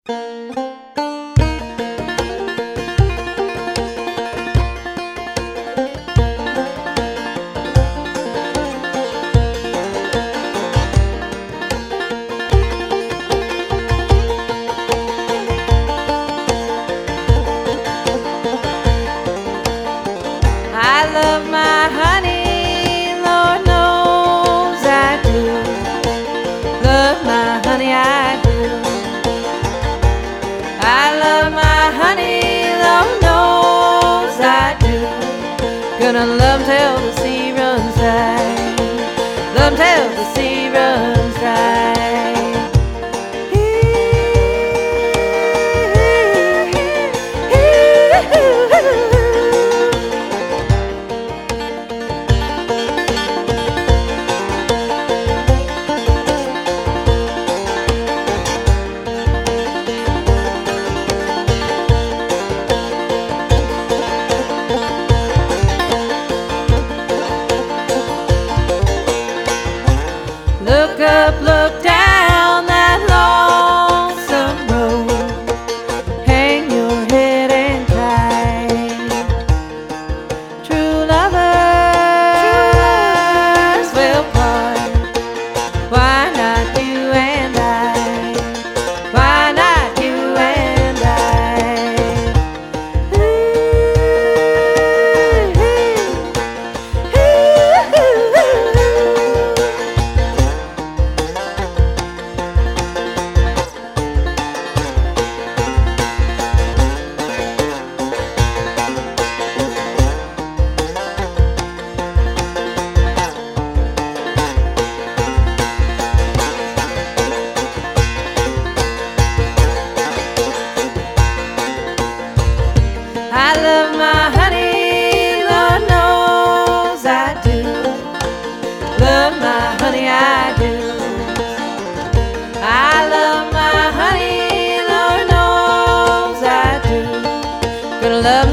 I love my honey, Lord knows I do. Love my honey, I do. I love my honey, Lord knows I do. Gonna love till the sea runs dry. Love till the sea runs dry. Look up, look down that lonesome road. Hang your head and cry. True lovers will part. Why not you and I? Why not you and I? I love my honey, Lord knows I do. Love my honey, I do. I love my honey, Lord knows I do. Gonna love